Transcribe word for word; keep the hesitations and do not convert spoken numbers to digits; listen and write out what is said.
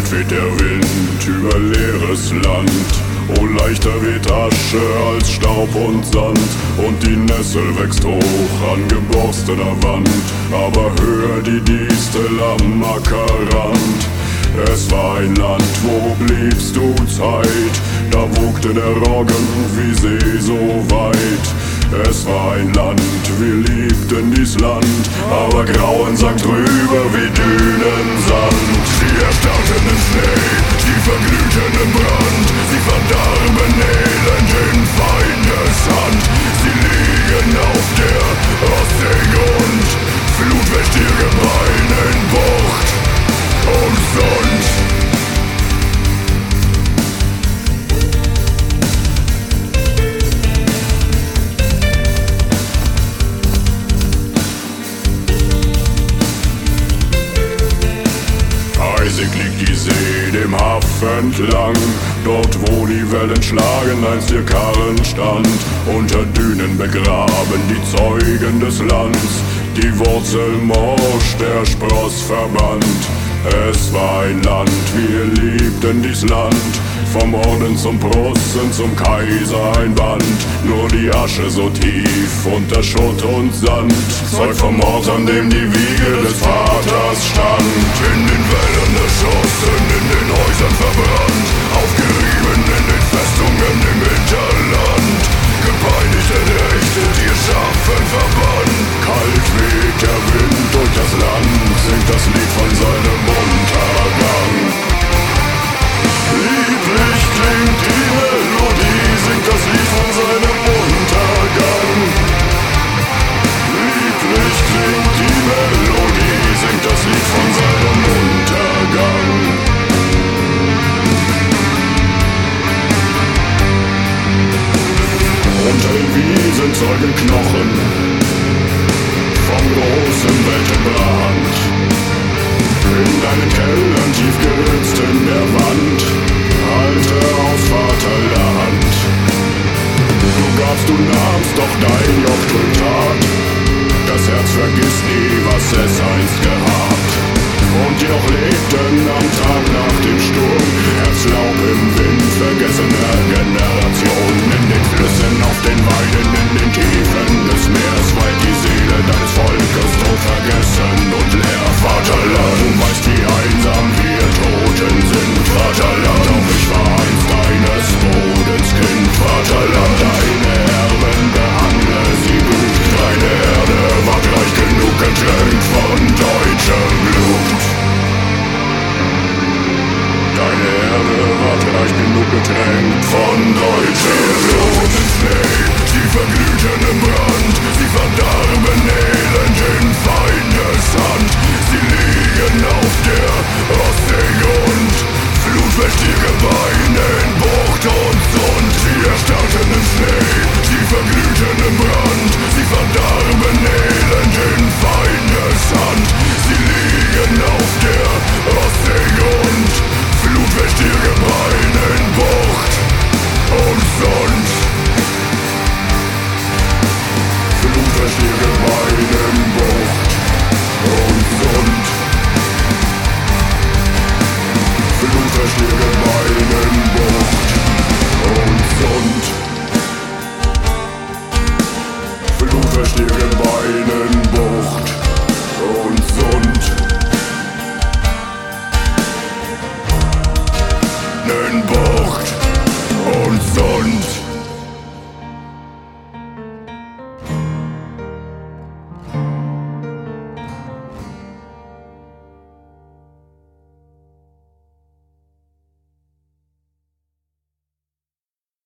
Kalt weht der Wind über leeres Land. Oh, leichter weht Asche als Staub und Sand. Und die Nessel wächst hoch an geborstener Wand. Aber höher die Distel am Ackerrand. Es war ein Land, wo bliebst du Zeit? Da wogte der Roggen wie See so weit. Es war ein Land, wir liebten dies Land, aber Grauen sank drüber wie Dünensand. Sie erstarrten im Schnee, sie verglühten im Brand, sie verdarben elend in Feindeshand. Sie liegen auf der Ostseegrund, Flut wäscht ihr Gebein in Bucht und Sund. Eisig liegt die See dem Haff entlang, dort wo die Wellen schlagen, einst ihr Karren stand. Unter Dünen begraben die Zeugen des Lands, die Wurzel morsch, der Spross verbannt. Es war ein Land, wir liebten dies Land, vom Orden zum Prussen, zum Kaiser ein Band. Nur die Asche so tief unter Schutt und Sand zeugt vom Ort, an dem die Wiege des Vaters stand. In den Wällen erschossen, in den Häusern verbrannt, aufgerieben in den Festungen im Hinterland. Gepeinigt, entrechtet, ihr Schafen verbannt. Kalt weht der Wind durch das Land, singt das Lied von seinem Untergang. Lieblich klingt die Melodie, singt das Lied von seinem Untergang. Lieblich klingt die Melodie, singt das Lied von seinem Untergang. Unter den Wiesen zeugen Knochen vom großen Weltenbrand. In deinen Kellern tief geritzt in der Wand, Alte aus Vaterland. Du gabst, du nahmst, doch dein Joch tut tat. Das Herz vergisst nie, was es einst gehabt. Und die noch lebten am Tag nach dem Sturm, Herzlaub im Wind vergessener Generationen. In den Flüssen, auf den Weiden, in den Tiefen des Meeres weilt die Seele deines Volkes tot vergessen und leer. Vaterland, du weißt, wie einsam wir Toten sind. Vaterland, doch ich war einst deines Bodens Kind. Vaterland, deine Erben behandle sie gut. Deine Erde war reich genug getränkt von deutschem Blut. Deine Erde ward reich genug getränkt von deutschem Blut. Schnee, sie verglühten im Brand, sie verdarben elend in Feindeshand. Sie liegen auf der Ostseegrund, Flut wäscht ihr Gebein in Bucht und Sund. Sie erstarrten im Schnee, sie verglühten im Brand, sie verdarben elend in Feindeshand. Sie liegen auf der Ostseegrund, Flut wäscht ihr Gebein in Bucht und Sund. Flut wäscht ihr Gebein in Bucht und Sund. Flut wäscht ihr Gebein in Bucht und Sund. Flut wäscht ihr Gebein in Bucht und Sund.